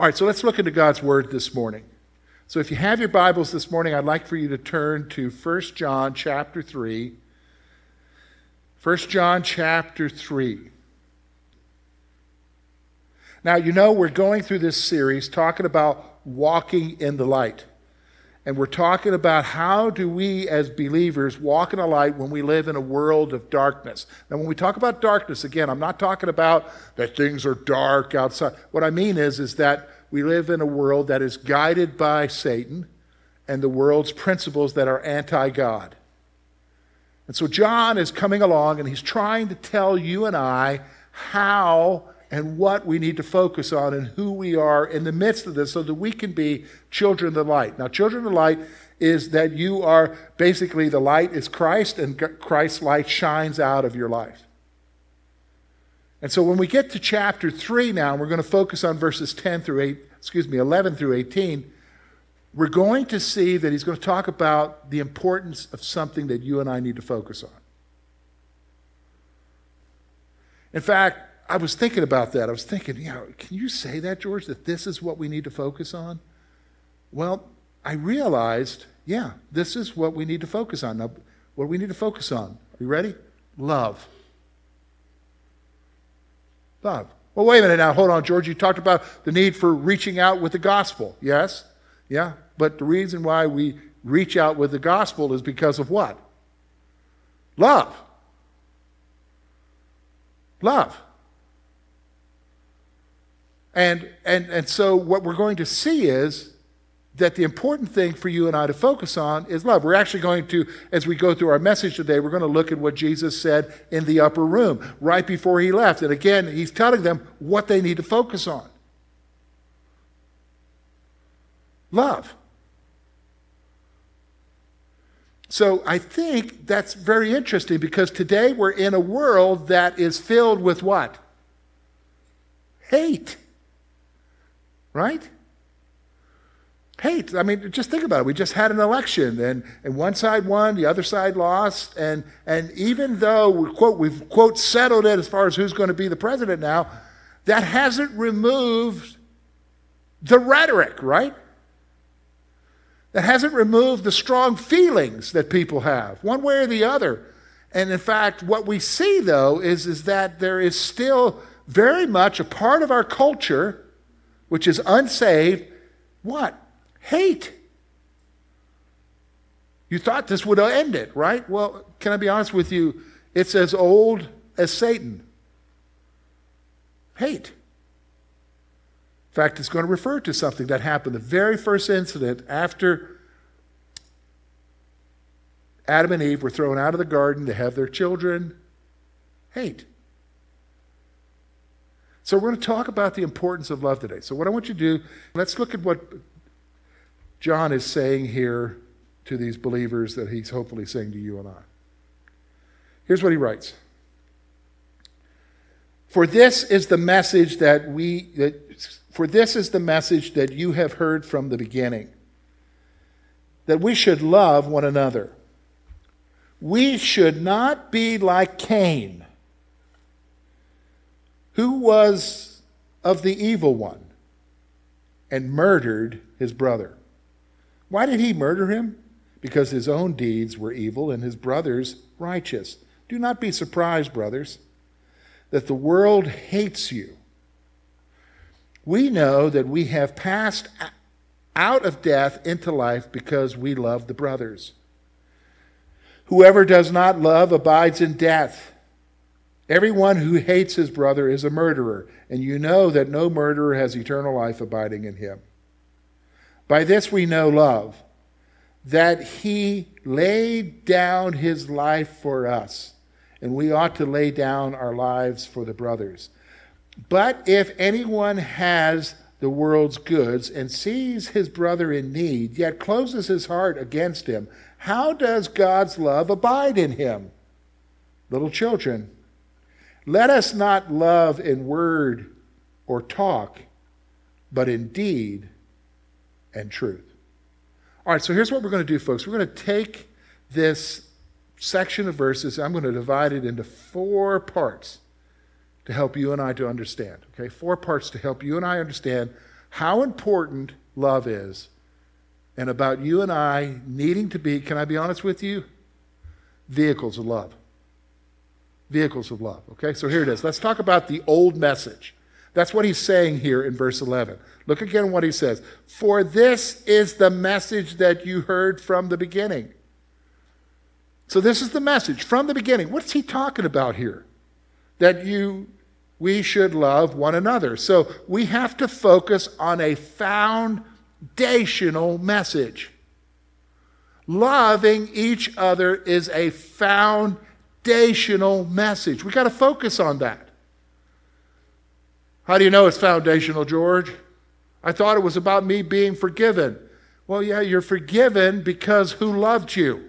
All right, so let's look into God's Word this morning. So if you have your Bibles this morning, I'd like for you to turn to 1 John chapter 3. 1 John chapter 3. Now, you know we're going through this series talking about walking in the light. And we're talking about how do we as believers walk in the light when we live in a world of darkness. Now, when we talk about darkness, again, I'm not talking about that things are dark outside. What I mean is that we live in a world that is guided by Satan and the world's principles that are anti-God. And so John is coming along and he's trying to tell you and I how and what we need to focus on and who we are in the midst of this so that we can be children of the light. Now, children of the light is that you are basically the light is Christ and Christ's light shines out of your life. And so when we get to chapter 3 now, we're going to focus on verses 11 through 18. We're going to see that he's going to talk about the importance of something that you and I need to focus on. In fact, I was thinking about that. I was thinking, can you say that, George, that this is what we need to focus on? Well, I realized, this is what we need to focus on. Now, what do we need to focus on? Are you ready? Love. Love. Well, wait a minute now. Hold on, George. You talked about the need for reaching out with the gospel. Yes? Yeah. But the reason why we reach out with the gospel is because of what? Love. Love. And so what we're going to see is that the important thing for you and I to focus on is love. We're actually going to, as we go through our message today, we're going to look at what Jesus said in the upper room right before he left. And again, he's telling them what they need to focus on. Love. So I think that's very interesting because today we're in a world that is filled with what? Hate. Right? Hate. I mean, just think about it. We just had an election, and one side won, the other side lost, and even though we've quote settled it as far as who's going to be the president now, that hasn't removed the rhetoric, right? That hasn't removed the strong feelings that people have, one way or the other. And in fact, what we see, though, is that there is still very much a part of our culture which is unsaved, what? Hate. You thought this would end it, right? Well, can I be honest with you? It's as old as Satan. Hate. In fact, it's going to refer to something that happened, the very first incident after Adam and Eve were thrown out of the garden to have their children. Hate. So we're going to talk about the importance of love today. So what I want you to do, let's look at what John is saying here to these believers that he's hopefully saying to you and I. Here's what he writes. For this is the message that you have heard from the beginning, that we should love one another. We should not be like Cain, who was of the evil one and murdered his brother. Why did he murder him? Because his own deeds were evil and his brother's righteous. Do not be surprised, brothers, that the world hates you. We know that we have passed out of death into life because we love the brothers. Whoever does not love abides in death. Everyone who hates his brother is a murderer, and you know that no murderer has eternal life abiding in him. By this we know love, that he laid down his life for us, and we ought to lay down our lives for the brothers. But if anyone has the world's goods and sees his brother in need, yet closes his heart against him, how does God's love abide in him? Little children, let us not love in word or talk, but in deed and truth. All right, so here's what we're going to do, folks. We're going to take this section of verses, I'm going to divide it into 4 parts to help you and I to understand. Okay, 4 parts to help you and I understand how important love is and about you and I needing to be, can I be honest with you? Vehicles of love. Vehicles of love. Okay, so here it is. Let's talk about the old message. That's what he's saying here in verse 11. Look again what he says. For this is the message that you heard from the beginning. So this is the message from the beginning. What's he talking about here? That we should love one another. So we have to focus on a foundational message. Loving each other is a foundational message. We got to focus on that. How do you know it's foundational, George? I thought it was about me being forgiven. Well, yeah, you're forgiven because who loved you?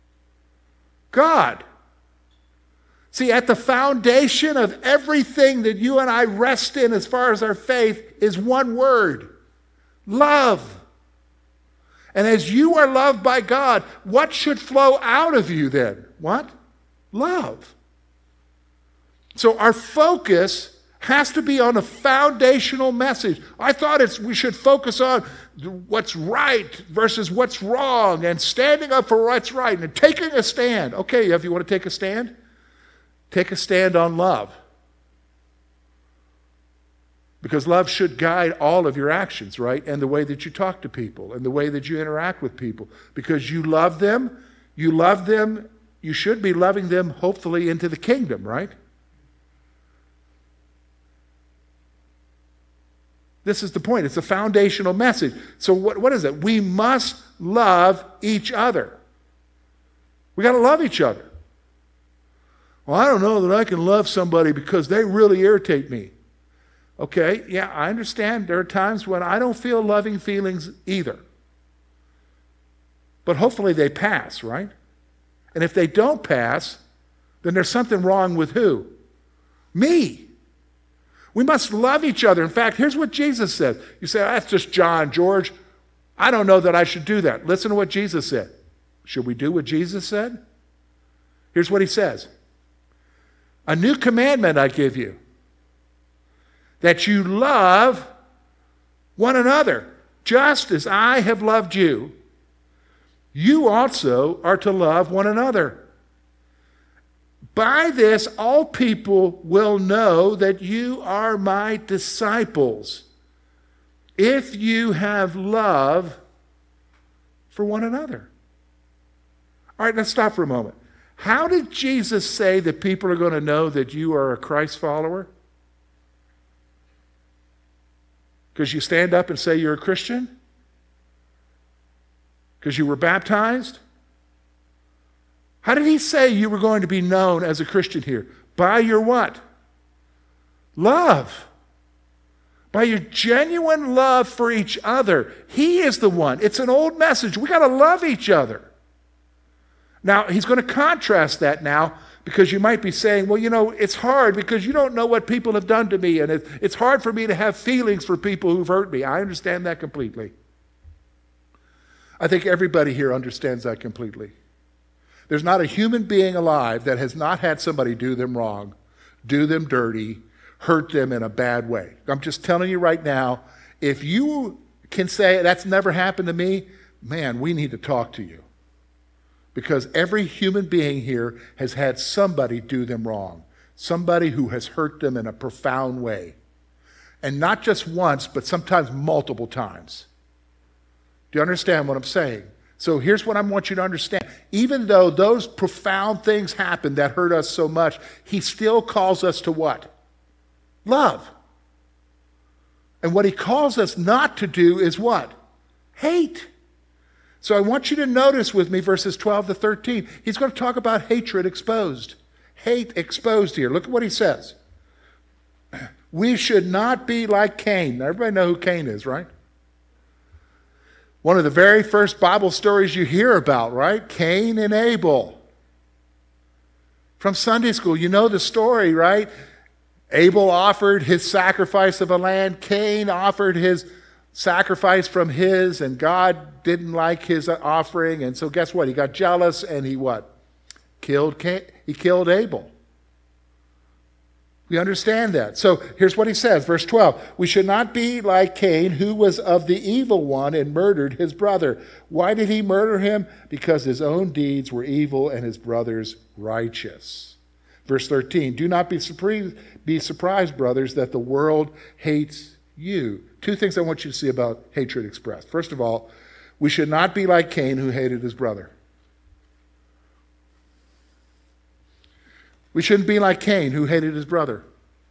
God. See, at the foundation of everything that you and I rest in as far as our faith is one word: love. And as you are loved by God, what should flow out of you then? What? Love. So our focus has to be on a foundational message. I thought we should focus on what's right versus what's wrong and standing up for what's right and taking a stand. Okay, if you want to take a stand on love. Because love should guide all of your actions, right? And the way that you talk to people and the way that you interact with people. Because you love them, you should be loving them hopefully into the kingdom, right? This is the point. It's a foundational message. So what is it? We must love each other. We got to love each other. Well, I don't know that I can love somebody because they really irritate me. Okay, yeah, I understand. There are times when I don't feel loving feelings either. But hopefully they pass, right? And if they don't pass, then there's something wrong with who? Me. We must love each other. In fact, here's what Jesus said. You say, that's just John, George. I don't know that I should do that. Listen to what Jesus said. Should we do what Jesus said? Here's what he says. A new commandment I give you, that you love one another, just as I have loved you. You also are to love one another. By this, all people will know that you are my disciples, if you have love for one another. All right, let's stop for a moment. How did Jesus say that people are going to know that you are a Christ follower? Because you stand up and say you're a Christian? Because you were baptized? How did he say you were going to be known as a Christian here? By your what? Love. By your genuine love for each other. He is the one. It's an old message. We got to love each other. Now, he's going to contrast that now, because you might be saying, well, you know, it's hard because you don't know what people have done to me, and it's hard for me to have feelings for people who've hurt me. I understand that completely. I think everybody here understands that completely. There's not a human being alive that has not had somebody do them wrong, do them dirty, hurt them in a bad way. I'm just telling you right now, if you can say that's never happened to me, man, we need to talk to you. Because every human being here has had somebody do them wrong, somebody who has hurt them in a profound way. And not just once, but sometimes multiple times. Do you understand what I'm saying? So here's what I want you to understand. Even though those profound things happen that hurt us so much, he still calls us to what? Love. And what he calls us not to do is what? Hate. So I want you to notice with me verses 12 to 13. He's going to talk about hatred exposed. Hate exposed here. Look at what he says. We should not be like Cain. Now, everybody know who Cain is, right? One of the very first Bible stories you hear about, right? Cain and Abel. From Sunday school, you know the story, right? Abel offered his sacrifice of a lamb. Cain offered his sacrifice from his, and God didn't like his offering. And so guess what? He got jealous and he what? He killed Abel. We understand that. So here's what he says, verse 12. We should not be like Cain, who was of the evil one and murdered his brother. Why did he murder him? Because his own deeds were evil and his brother's righteous. Verse 13. Do not be surprised, brothers, that the world hates you. Two things I want you to see about hatred expressed. First of all, we should not be like Cain, who hated his brother. We shouldn't be like Cain, who hated his brother.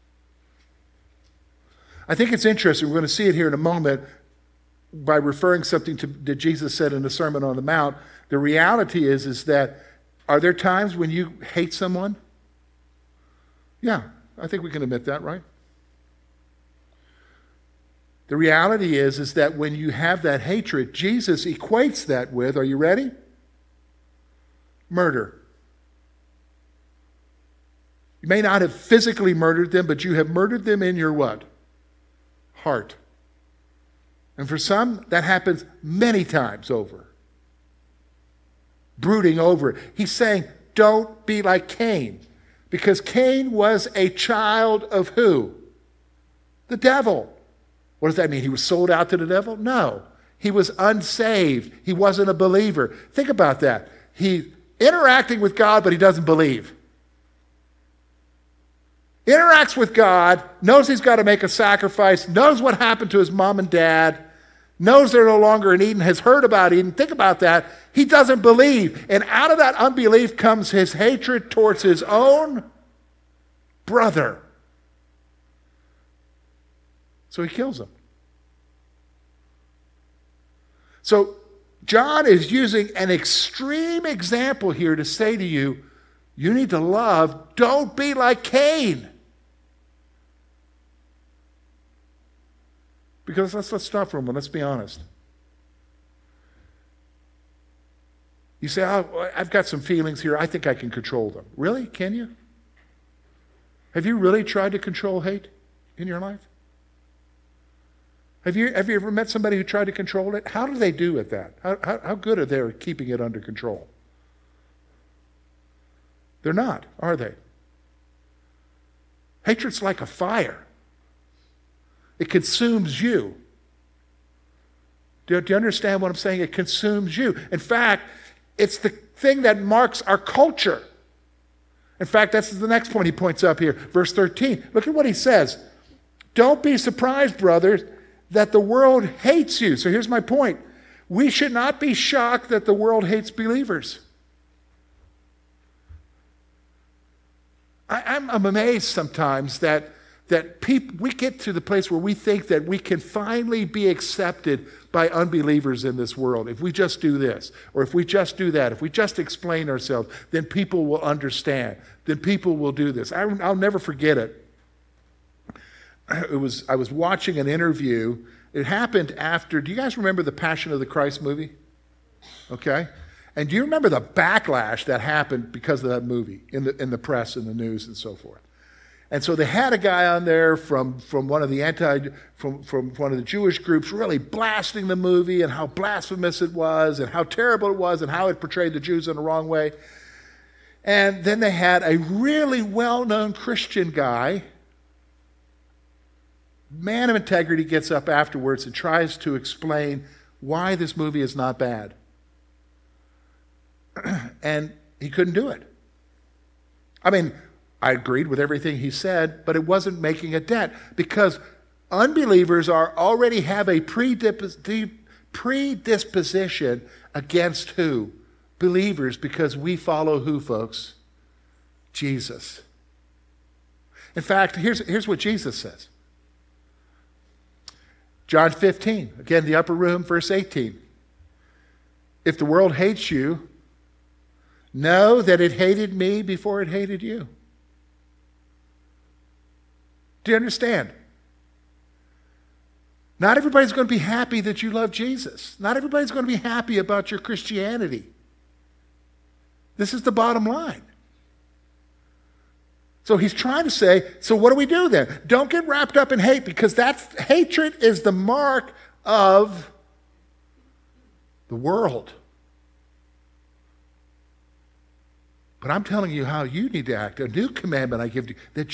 I think it's interesting. We're going to see it here in a moment by referring something that Jesus said in the Sermon on the Mount. The reality is that, are there times when you hate someone? Yeah, I think we can admit that, right? The reality is that when you have that hatred, Jesus equates that with, are you ready? Murder. You may not have physically murdered them, but you have murdered them in your what? Heart. And for some, that happens many times over. Brooding over it. He's saying, don't be like Cain. Because Cain was a child of who? The devil. What does that mean? He was sold out to the devil? No. He was unsaved. He wasn't a believer. Think about that. He's interacting with God, but he doesn't believe. Interacts with God, knows he's got to make a sacrifice, knows what happened to his mom and dad, knows they're no longer in Eden, has heard about Eden. Think about that. He doesn't believe. And out of that unbelief comes his hatred towards his own brother. So he kills him. So John is using an extreme example here to say to you, you need to love. Don't be like Cain. Because let's stop for a moment. Let's be honest. You say, oh, I've got some feelings here. I think I can control them. Really? Can you? Have you really tried to control hate in your life? Have you ever met somebody who tried to control it? How do they do at that? How good are they at keeping it under control? They're not, are they? Hatred's like a fire. It consumes you. Do you understand what I'm saying? It consumes you. In fact, it's the thing that marks our culture. In fact, that's the next point he points up here. Verse 13. Look at what he says. Don't be surprised, brothers, that the world hates you. So here's my point. We should not be shocked that the world hates believers. I'm amazed sometimes that we get to the place where we think that we can finally be accepted by unbelievers in this world. If we just do this, or if we just do that, if we just explain ourselves, then people will understand. Then people will do this. I'll never forget it. I was watching an interview. It happened after, do you guys remember the Passion of the Christ movie? Okay. And do you remember the backlash that happened because of that movie in the press and the news and so forth? And so they had a guy on there from one of the from one of the Jewish groups really blasting the movie and how blasphemous it was and how terrible it was and how it portrayed the Jews in the wrong way. And then they had a really well-known Christian guy, man of integrity, gets up afterwards and tries to explain why this movie is not bad. And he couldn't do it. I mean, I agreed with everything he said, but it wasn't making a dent because unbelievers already have a predisposition against who? Believers, because we follow who, folks? Jesus. In fact, here's what Jesus says. John 15, again, the upper room, verse 18. If the world hates you, know that it hated me before it hated you. Do you understand? Not everybody's going to be happy that you love Jesus. Not everybody's going to be happy about your Christianity. This is the bottom line. So he's trying to say, so what do we do then? Don't get wrapped up in hate, because hatred is the mark of the world. But I'm telling you how you need to act. A new commandment I give to you, that